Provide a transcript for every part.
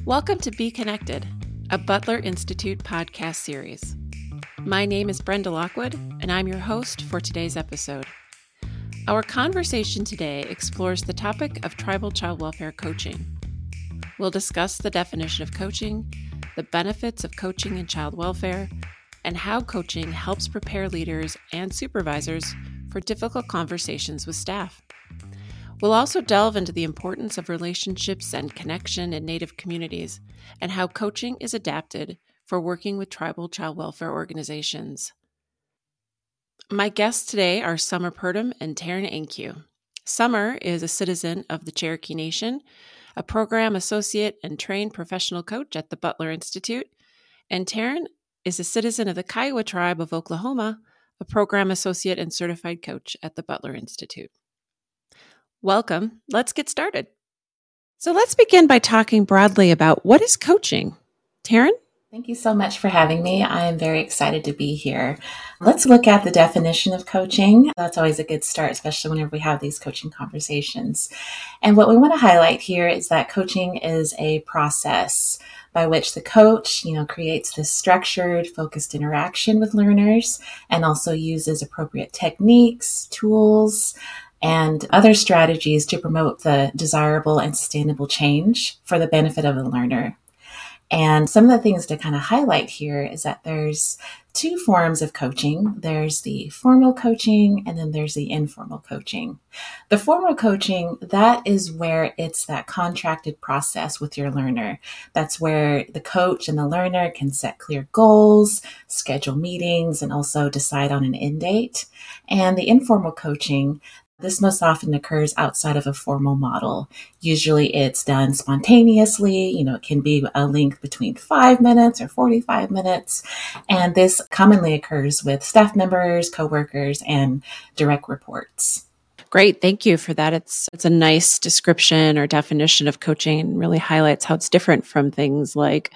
Welcome to Be Connected, a Butler Institute podcast series. My name is Brenda Lockwood, and I'm your host for today's episode. Our conversation today explores the topic of tribal child welfare coaching. We'll discuss the definition of coaching, the benefits of coaching in child welfare, and how coaching helps prepare leaders and supervisors for difficult conversations with staff. We'll also delve into the importance of relationships and connection in Native communities and how coaching is adapted for working with tribal child welfare organizations. My guests today are Summer Purdom and Taryn Ankew. Summer is a citizen of the Cherokee Nation, a program associate and trained professional coach at the Butler Institute, and Taryn is a citizen of the Kiowa Tribe of Oklahoma, a program associate and certified coach at the Butler Institute. Welcome. Let's get started. So let's begin by talking broadly about what is coaching. Taryn? Thank you so much for having me. I am very excited to be here. Let's look at the definition of coaching. That's always a good start, especially whenever we have these coaching conversations. And what we want to highlight here is that coaching is a process by which the coach, creates this structured, focused interaction with learners and also uses appropriate techniques, tools, and other strategies to promote the desirable and sustainable change for the benefit of the learner. And some of the things to kind of highlight here is that there's two forms of coaching. There's the formal coaching and then there's the informal coaching. The formal coaching, that is where it's that contracted process with your learner. That's where the coach and the learner can set clear goals, schedule meetings, and also decide on an end date. And the informal coaching, this most often occurs outside of a formal model. Usually it's done spontaneously. It can be a length between 5 minutes or 45 minutes. And this commonly occurs with staff members, coworkers, and direct reports. Great. Thank you for that. It's a nice description or definition of coaching and really highlights how it's different from things like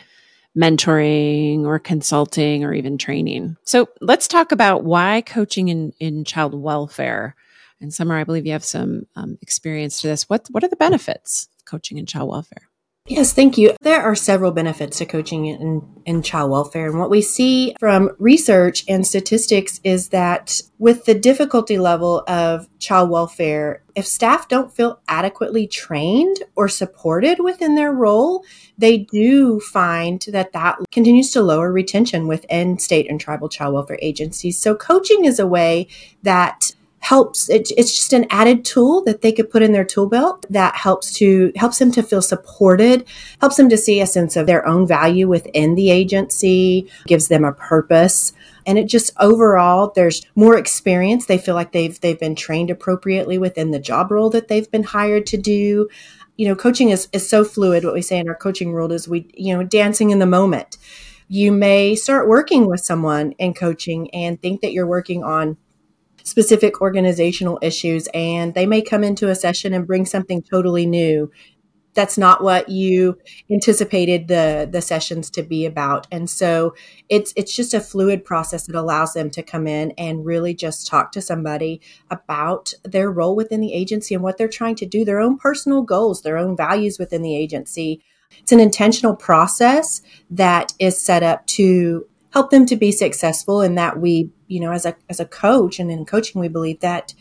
mentoring or consulting or even training. So let's talk about why coaching in child welfare. And Summer, I believe you have some experience to this. What are the benefits of coaching in child welfare? Yes, thank you. There are several benefits to coaching in child welfare. And what we see from research and statistics is that with the difficulty level of child welfare, if staff don't feel adequately trained or supported within their role, they do find that continues to lower retention within state and tribal child welfare agencies. So coaching is a way that helps. It's just an added tool that they could put in their tool belt that helps them to feel supported, helps them to see a sense of their own value within the agency, gives them a purpose. And it just overall, there's more experience. They feel like they've been trained appropriately within the job role that they've been hired to do. Coaching is so fluid. What we say in our coaching world is dancing in the moment. You may start working with someone in coaching and think that you're working on specific organizational issues, and they may come into a session and bring something totally new. That's not what you anticipated the sessions to be about. And so it's just a fluid process that allows them to come in and really just talk to somebody about their role within the agency and what they're trying to do, their own personal goals, their own values within the agency. It's an intentional process that is set up to help them to be successful, and that we, as a coach and in coaching, we believe that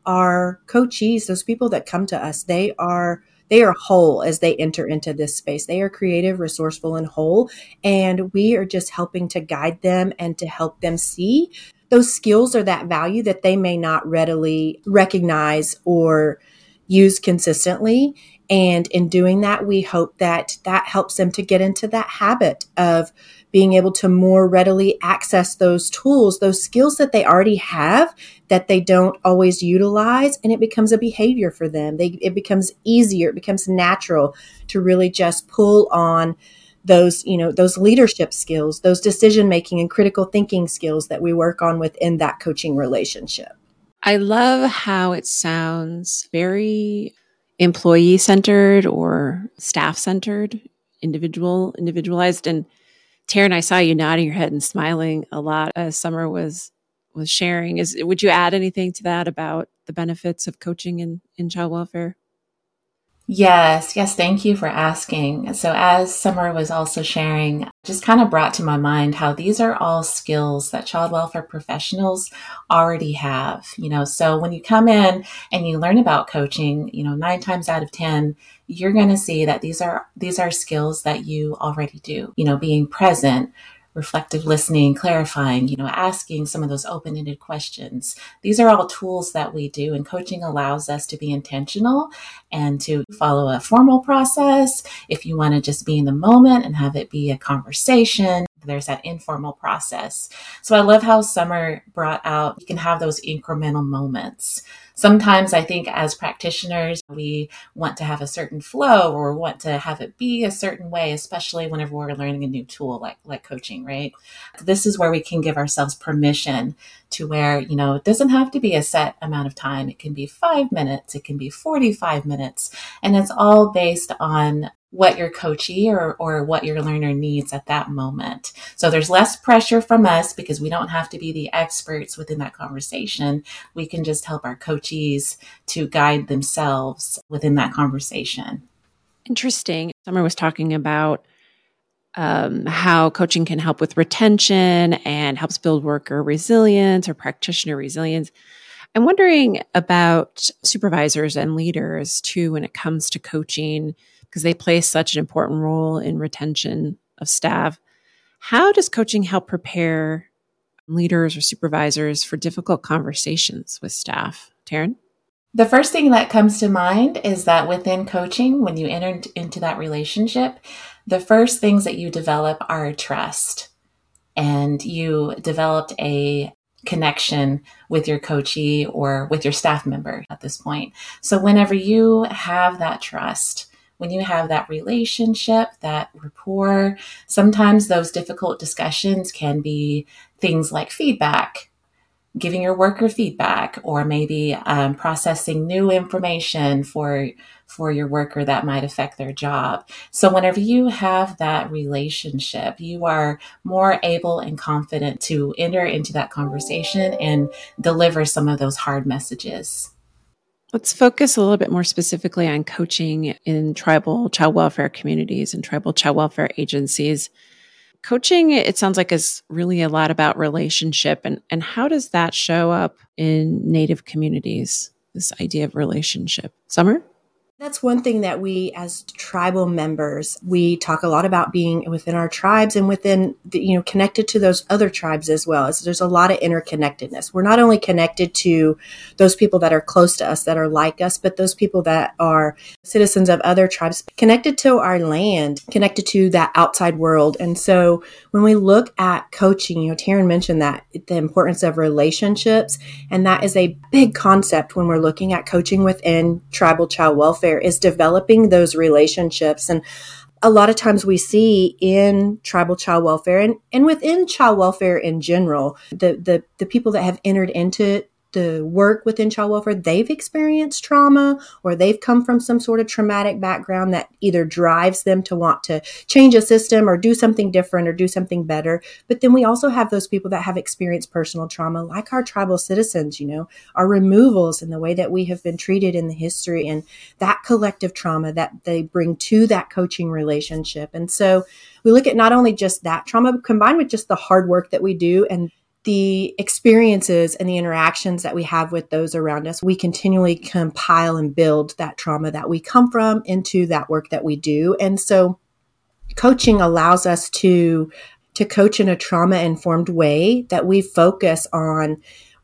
our coachees, those people that come to us, they are whole as they enter into this space. They are creative, resourceful, and whole. And we are just helping to guide them and to help them see those skills or that value that they may not readily recognize or use consistently. And in doing that, we hope that helps them to get into that habit of being able to more readily access those tools, those skills that they already have that they don't always utilize. And it becomes a behavior for them. It becomes easier. It becomes natural to really just pull on those leadership skills, those decision-making and critical thinking skills that we work on within that coaching relationship. I love how it sounds very employee-centered or staff-centered, individualized. And Taryn, I saw you nodding your head and smiling a lot as Summer was sharing. Would you add anything to that about the benefits of coaching in child welfare? Yes, thank you for asking. So, as Summer was also sharing, just kind of brought to my mind how these are all skills that child welfare professionals already have. So when you come in and you learn about coaching, 9 times out of 10, you're going to see that these are skills that you already do. Being present, reflective listening, clarifying, asking some of those open-ended questions. These are all tools that we do, and coaching allows us to be intentional and to follow a formal process. If you want to just be in the moment and have it be a conversation, there's that informal process. So I love how Summer brought out, you can have those incremental moments. Sometimes I think as practitioners, we want to have a certain flow or want to have it be a certain way, especially whenever we're learning a new tool like coaching, right? This is where we can give ourselves permission to where, it doesn't have to be a set amount of time. It can be 5 minutes, it can be 45 minutes, and it's all based on what your coachee or what your learner needs at that moment. So there's less pressure from us because we don't have to be the experts within that conversation. We can just help our coachees to guide themselves within that conversation. Interesting. Summer was talking about how coaching can help with retention and helps build worker resilience or practitioner resilience. I'm wondering about supervisors and leaders too when it comes to coaching, because they play such an important role in retention of staff. How does coaching help prepare leaders or supervisors for difficult conversations with staff? Taryn? The first thing that comes to mind is that within coaching, when you enter into that relationship, the first things that you develop are trust. And you developed a connection with your coachee or with your staff member at this point. So whenever you have that trust, when you have that relationship, that rapport, sometimes those difficult discussions can be things like feedback, giving your worker feedback, or maybe processing new information for your worker that might affect their job. So whenever you have that relationship, you are more able and confident to enter into that conversation and deliver some of those hard messages. Let's focus a little bit more specifically on coaching in tribal child welfare communities and tribal child welfare agencies. Coaching, it sounds like, is really a lot about relationship. And how does that show up in Native communities, this idea of relationship? Summer? That's one thing that we as tribal members, we talk a lot about being within our tribes and within connected to those other tribes as well. As there's a lot of interconnectedness. We're not only connected to those people that are close to us, that are like us, but those people that are citizens of other tribes, connected to our land, connected to that outside world. And so when we look at coaching, Taryn mentioned that the importance of relationships, and that is a big concept when we're looking at coaching within tribal child welfare, is developing those relationships. And a lot of times we see in tribal child welfare and within child welfare in general, the people that have entered into the work within child welfare, they've experienced trauma or they've come from some sort of traumatic background that either drives them to want to change a system or do something different or do something better. But then we also have those people that have experienced personal trauma, like our tribal citizens, our removals and the way that we have been treated in the history and that collective trauma that they bring to that coaching relationship. And so we look at not only just that trauma, but combined with just the hard work that we do and the experiences and the interactions that we have with those around us, we continually compile and build that trauma that we come from into that work that we do. And so coaching allows us to coach in a trauma-informed way, that we focus on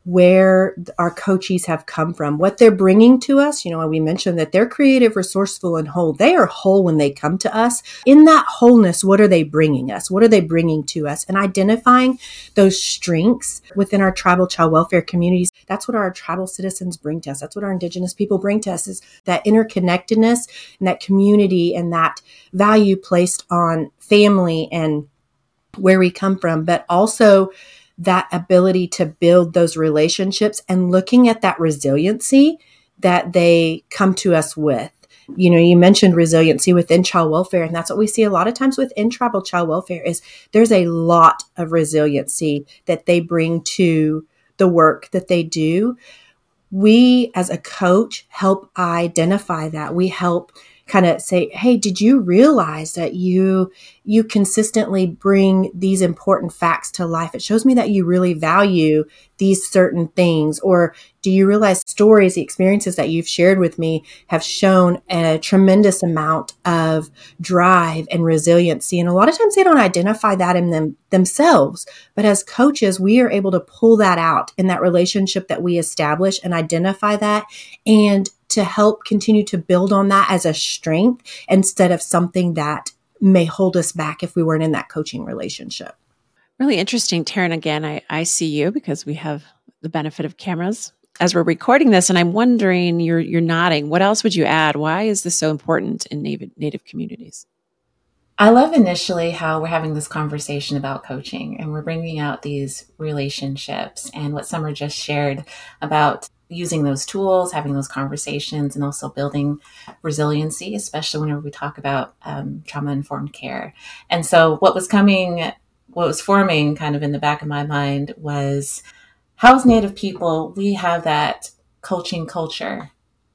where our coachees have come from, what they're bringing to us. We mentioned that they're creative, resourceful, and whole. They are whole when they come to us. In that wholeness, what are they bringing us? What are they bringing to us? And identifying those strengths within our tribal child welfare communities, that's what our tribal citizens bring to us. That's what our Indigenous people bring to us, is that interconnectedness and that community and that value placed on family and where we come from, but also that ability to build those relationships and looking at that resiliency that they come to us with. You mentioned resiliency within child welfare, and that's what we see a lot of times within tribal child welfare is there's a lot of resiliency that they bring to the work that they do. We, as a coach, help identify that. We help kind of say, hey, did you realize that you consistently bring these important facts to life? It shows me that you really value these certain things. Or do you realize stories, the experiences that you've shared with me have shown a tremendous amount of drive and resiliency? And a lot of times they don't identify that in themselves. But as coaches, we are able to pull that out in that relationship that we establish and identify that, and to help continue to build on that as a strength instead of something that may hold us back if we weren't in that coaching relationship. Really interesting, Taryn. Again, I see you because we have the benefit of cameras as we're recording this, and I'm wondering, you're nodding. What else would you add? Why is this so important in Native communities? I love initially how we're having this conversation about coaching and we're bringing out these relationships and what Summer just shared about using those tools, having those conversations, and also building resiliency, especially whenever we talk about trauma-informed care. And so what was forming kind of in the back of my mind was, how as Native people, we have that coaching culture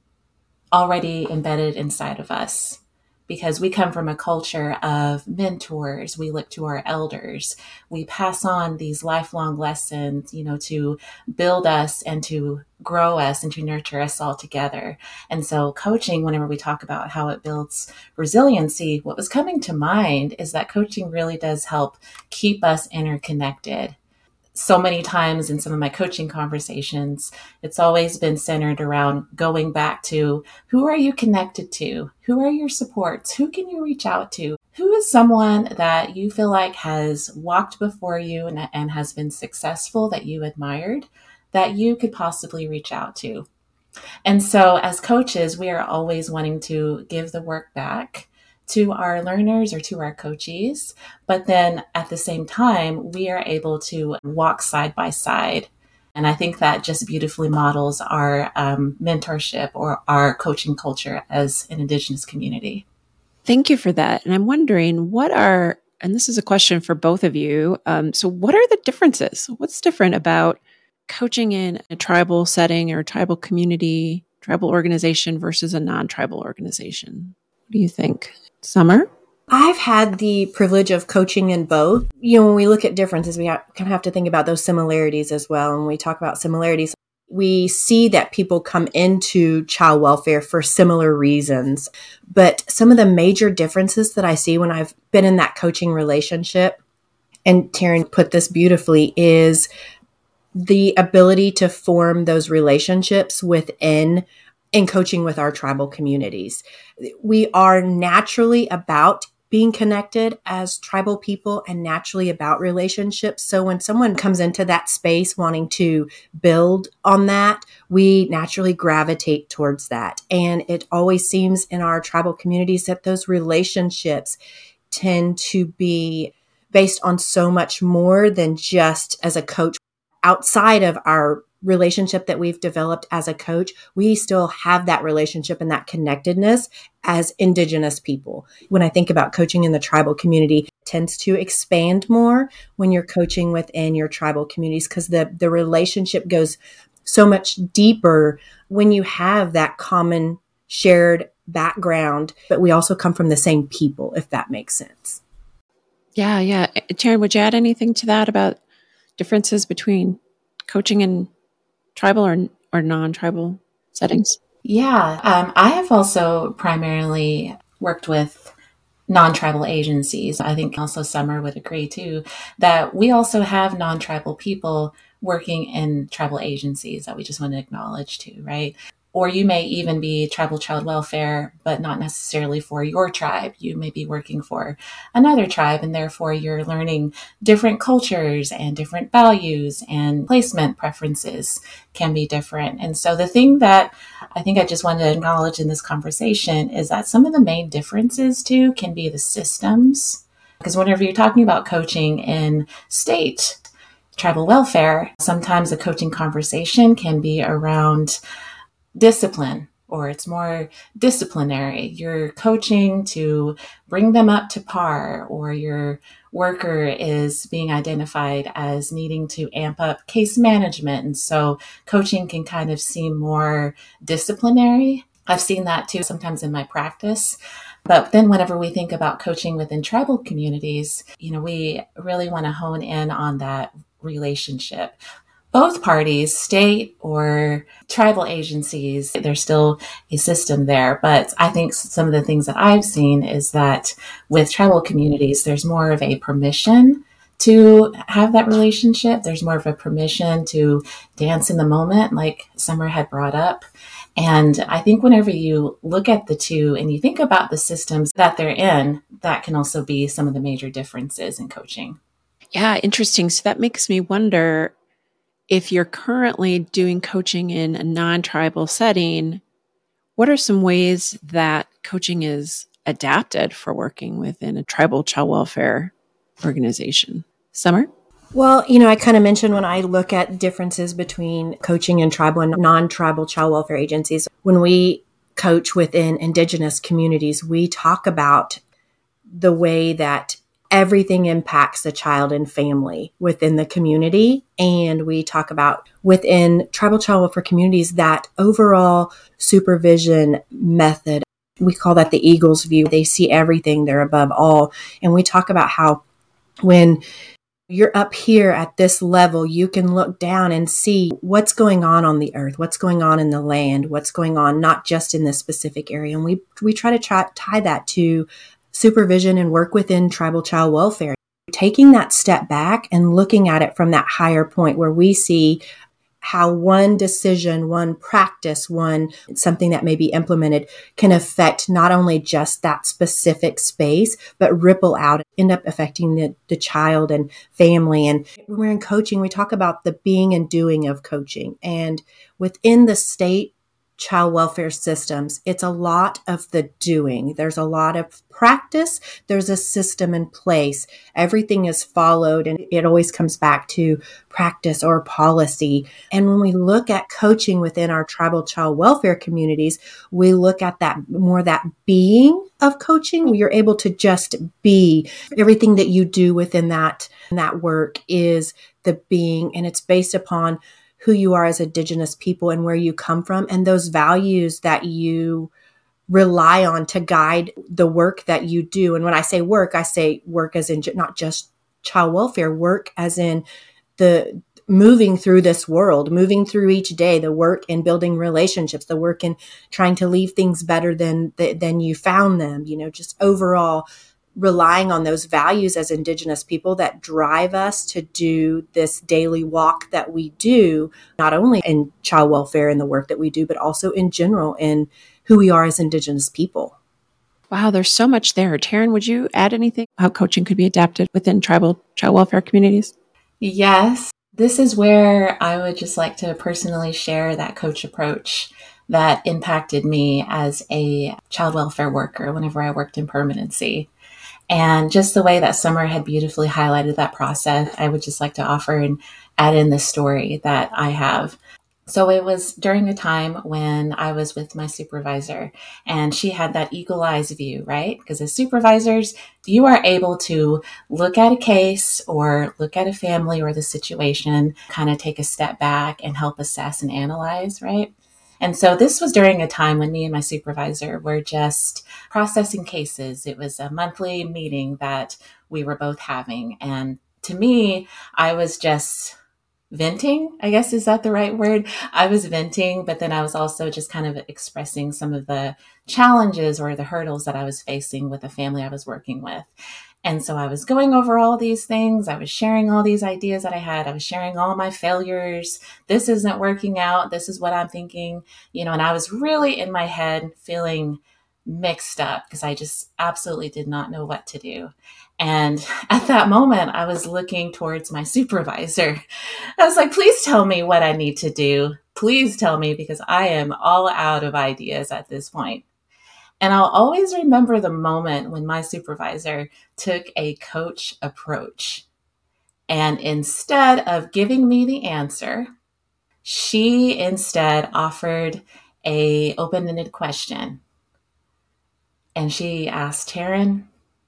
already embedded inside of us, because we come from a culture of mentors. We look to our elders. We pass on these lifelong lessons, to build us and to grow us and to nurture us all together. And so coaching, whenever we talk about how it builds resiliency, what was coming to mind is that coaching really does help keep us interconnected. So many times in some of my coaching conversations, it's always been centered around going back to, who are you connected to? Who are your supports? Who can you reach out to? Who is someone that you feel like has walked before you and has been successful, that you admired, that you could possibly reach out to? And so as coaches, we are always wanting to give the work back to our learners or to our coachees. But then at the same time, we are able to walk side by side. And I think that just beautifully models our mentorship or our coaching culture as an Indigenous community. Thank you for that. And I'm wondering, and this is a question for both of you, so what are the differences? What's different about coaching in a tribal setting or a tribal community, tribal organization versus a non-tribal organization? What do you think? Summer? I've had the privilege of coaching in both. When we look at differences, we kind of have to think about those similarities as well. And when we talk about similarities, we see that people come into child welfare for similar reasons. But some of the major differences that I see when I've been in that coaching relationship, and Taryn put this beautifully, is the ability to form those relationships in coaching with our tribal communities. We are naturally about being connected as tribal people and naturally about relationships. So when someone comes into that space wanting to build on that, we naturally gravitate towards that. And it always seems in our tribal communities that those relationships tend to be based on so much more than just as a coach. Outside of our relationship that we've developed as a coach, we still have that relationship and that connectedness as Indigenous people. When I think about coaching in the tribal community, it tends to expand more when you're coaching within your tribal communities, because the relationship goes so much deeper when you have that common shared background, but we also come from the same people, if that makes sense. Yeah. Taryn, would you add anything to that about differences between coaching in tribal or non-tribal settings? Yeah, I have also primarily worked with non-tribal agencies. I think also Summer would agree too, that we also have non-tribal people working in tribal agencies that we just want to acknowledge too, right? Or you may even be tribal child welfare, but not necessarily for your tribe. You may be working for another tribe, and therefore you're learning different cultures and different values, and placement preferences can be different. And so the thing that I think I just wanted to acknowledge in this conversation is that some of the main differences too can be the systems. Because whenever you're talking about coaching in state tribal welfare, sometimes the coaching conversation can be around discipline, or it's more disciplinary. You're coaching to bring them up to par, or your worker is being identified as needing to amp up case management. And so coaching can kind of seem more disciplinary. I've seen that too sometimes in my practice. But then whenever we think about coaching within tribal communities, we really want to hone in on that relationship. Both parties, state or tribal agencies, there's still a system there. But I think some of the things that I've seen is that with tribal communities, there's more of a permission to have that relationship. There's more of a permission to dance in the moment, like Summer had brought up. And I think whenever you look at the two and you think about the systems that they're in, that can also be some of the major differences in coaching. Yeah, interesting. So that makes me wonder, if you're currently doing coaching in a non-tribal setting, what are some ways that coaching is adapted for working within a tribal child welfare organization? Summer? Well, I kind of mentioned when I look at differences between coaching in tribal and non-tribal child welfare agencies, when we coach within Indigenous communities, we talk about the way that everything impacts the child and family within the community. And we talk about within tribal child welfare communities, that overall supervision method. We call that the Eagles view. They see everything, they're above all. And we talk about how when you're up here at this level, you can look down and see what's going on the earth, what's going on in the land, what's going on not just in this specific area. And we try to tie that to supervision and work within tribal child welfare, taking that step back and looking at it from that higher point where we see how one decision, one practice, something that may be implemented can affect not only just that specific space, but ripple out, end up affecting the child and family. And when we're in coaching, we talk about the being and doing of coaching. And within the state child welfare systems, it's a lot of the doing. There's a lot of practice. There's a system in place. Everything is followed, and it always comes back to practice or policy. And when we look at coaching within our tribal child welfare communities, we look at that being of coaching. You're able to just be. Everything that you do within that work is the being, and it's based upon who you are as Indigenous people and where you come from, and those values that you rely on to guide the work that you do. And when I say work as in not just child welfare, work as in the moving through this world, moving through each day, the work in building relationships, the work in trying to leave things better than you found them, just overall relying on those values as Indigenous people that drive us to do this daily walk that we do, not only in child welfare and the work that we do, but also in general in who we are as Indigenous people. Wow, there's so much there. Taryn, would you add anything how coaching could be adapted within tribal child welfare communities? Yes, this is where I would just like to personally share that coach approach that impacted me as a child welfare worker whenever I worked in permanency. And just the way that Summer had beautifully highlighted that process, I would just like to offer and add in the story that I have. So it was during a time when I was with my supervisor, and she had that eagle eyes view, right? Because as supervisors, you are able to look at a case or look at a family or the situation, kind of take a step back and help assess and analyze, right? And so this was during a time when me and my supervisor were just processing cases. It was a monthly meeting that we were both having. And to me, I was just venting, I guess, is that the right word? I was venting, but then I was also just kind of expressing some of the challenges or the hurdles that I was facing with the family I was working with. And so I was going over all these things. I was sharing all these ideas that I had. I was sharing all my failures. This isn't working out. This is what I'm thinking, and I was really in my head feeling mixed up because I just absolutely did not know what to do. And at that moment, I was looking towards my supervisor. I was like, please tell me what I need to do. Please tell me, because I am all out of ideas at this point. And I'll always remember the moment when my supervisor took a coach approach. And instead of giving me the answer, she instead offered a open-ended question. And she asked, Taryn,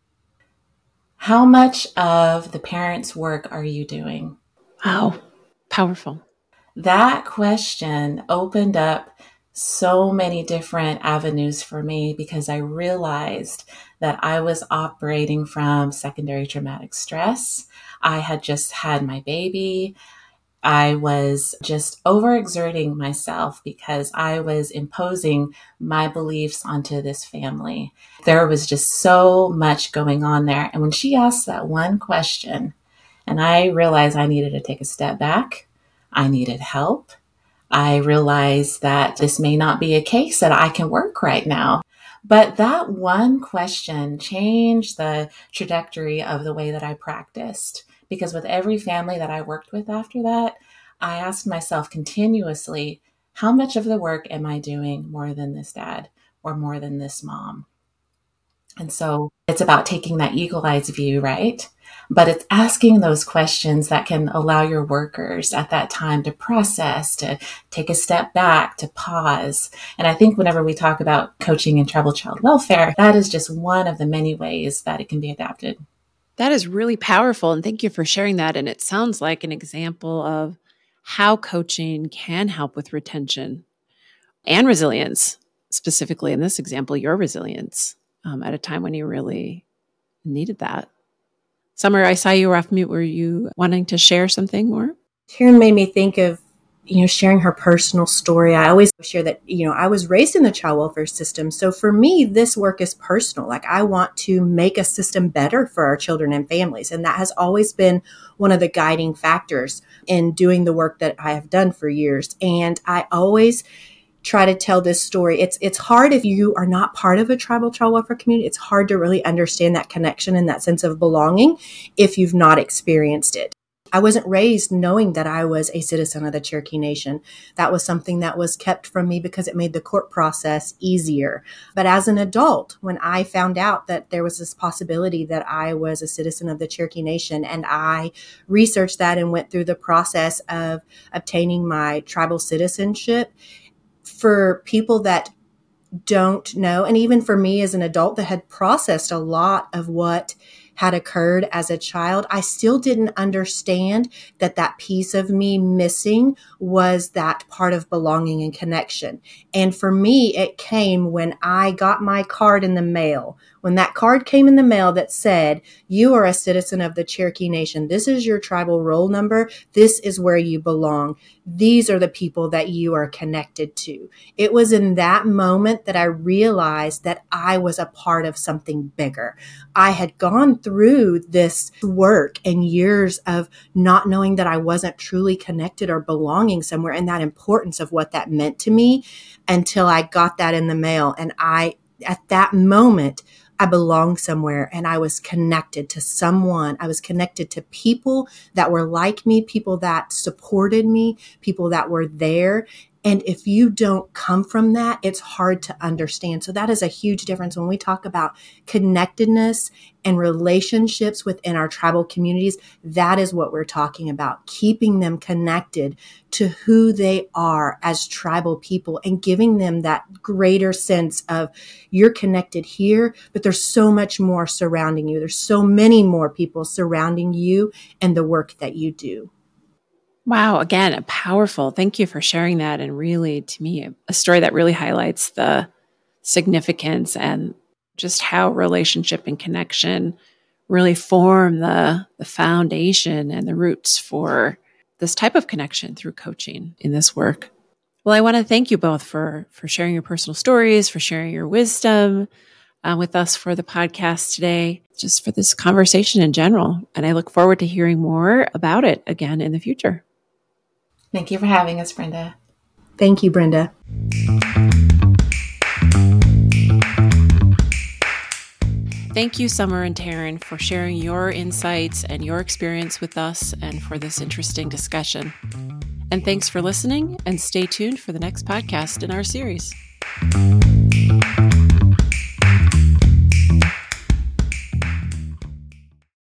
how much of the parents' work are you doing? Wow, powerful. That question opened up so many different avenues for me because I realized that I was operating from secondary traumatic stress. I had just had my baby. I was just overexerting myself because I was imposing my beliefs onto this family. There was just so much going on there. And when she asked that one question, and I realized I needed to take a step back, I needed help. I realized that this may not be a case that I can work right now. But that one question changed the trajectory of the way that I practiced. Because with every family that I worked with after that, I asked myself continuously, how much of the work am I doing more than this dad or more than this mom? And so it's about taking that eagle eyes view, right? But it's asking those questions that can allow your workers at that time to process, to take a step back, to pause. And I think whenever we talk about coaching and troubled child welfare, that is just one of the many ways that it can be adapted. That is really powerful. And thank you for sharing that. And it sounds like an example of how coaching can help with retention and resilience, specifically in this example, your resilience at a time when you really needed that. Summer, I saw you were off mute. Were you wanting to share something more? Taryn made me think of, sharing her personal story. I always share that, I was raised in the child welfare system. So for me, this work is personal. Like, I want to make a system better for our children and families. And that has always been one of the guiding factors in doing the work that I have done for years. And I always try to tell this story. It's hard if you are not part of a tribal child welfare community. It's hard to really understand that connection and that sense of belonging if you've not experienced it. I wasn't raised knowing that I was a citizen of the Cherokee Nation. That was something that was kept from me because it made the court process easier. But as an adult, when I found out that there was this possibility that I was a citizen of the Cherokee Nation, and I researched that and went through the process of obtaining my tribal citizenship, for people that don't know, and even for me as an adult that had processed a lot of what had occurred as a child, I still didn't understand that piece of me missing was that part of belonging and connection. And for me, it came when I got my card in the mail. When that card came in the mail that said, you are a citizen of the Cherokee Nation. This is your tribal roll number. This is where you belong. These are the people that you are connected to. It was in that moment that I realized that I was a part of something bigger. I had gone through this work and years of not knowing that I wasn't truly connected or belonging somewhere, and that importance of what that meant to me until I got that in the mail. And at that moment, I belonged somewhere and I was connected to someone. I was connected to people that were like me, people that supported me, people that were there. And if you don't come from that, it's hard to understand. So that is a huge difference when we talk about connectedness and relationships within our tribal communities. That is what we're talking about, keeping them connected to who they are as tribal people and giving them that greater sense of you're connected here, but there's so much more surrounding you. There's so many more people surrounding you and the work that you do. Wow. Again, powerful. Thank you for sharing that. And really, to me, a story that really highlights the significance and just how relationship and connection really form the foundation and the roots for this type of connection through coaching in this work. Well, I want to thank you both for sharing your personal stories, for sharing your wisdom with us for the podcast today, just for this conversation in general. And I look forward to hearing more about it again in the future. Thank you for having us, Brenda. Thank you, Brenda. Thank you, Summer and Taryn, for sharing your insights and your experience with us and for this interesting discussion. And thanks for listening, and stay tuned for the next podcast in our series.